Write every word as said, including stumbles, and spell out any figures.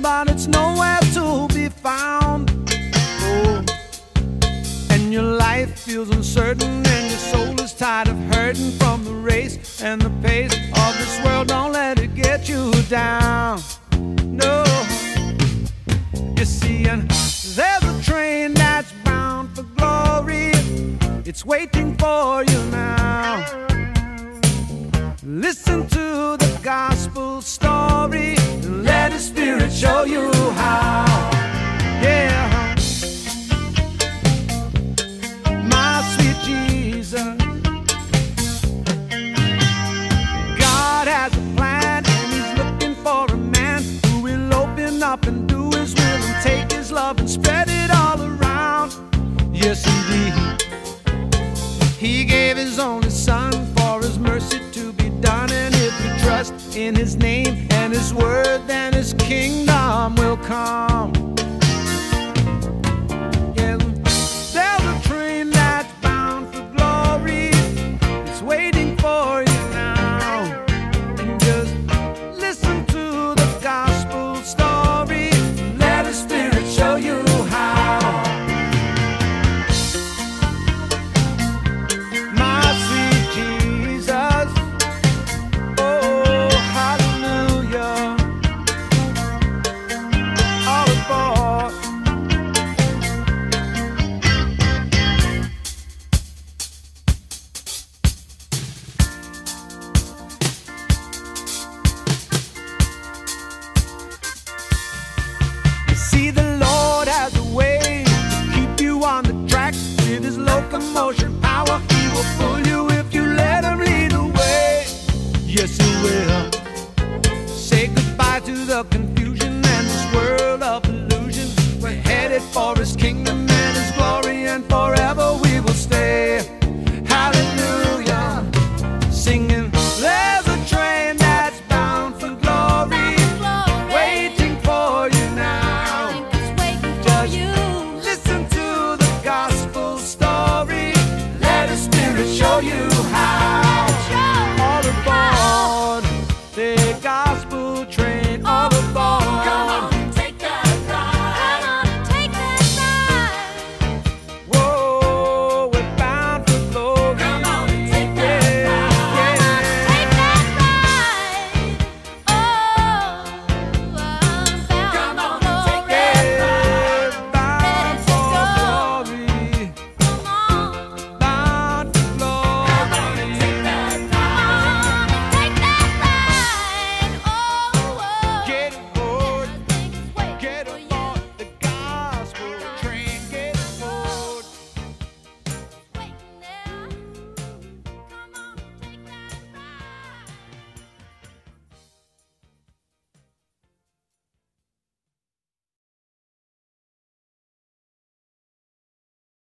but it's nowhere to be found. Oh, and your life feels uncertain, and your soul is tired of hurting from the race and the pace of this world. Don't let it get you down. No, you see, and there's a train that's bound for glory. It's waiting for you now. Listen to the gospel story and let the Spirit show you how. Yeah, my sweet Jesus, God has a plan, and He's looking for a man who will open up and do His will and take His love and spread it all around. Yes, indeed, He gave His only Son for His mercy to be done. And if you trust in His name and His word, then His kingdom will come. Yeah, there's a train that's bound for glory. It's waiting for you now. And just listen to the gospel story. Let the Spirit show you how. See, the Lord has a way to keep you on the track. With His locomotion power, He will pull you if you let Him lead the way. Yes, He will. Say goodbye to the confusion and this world of illusion. We're headed for His kingdom.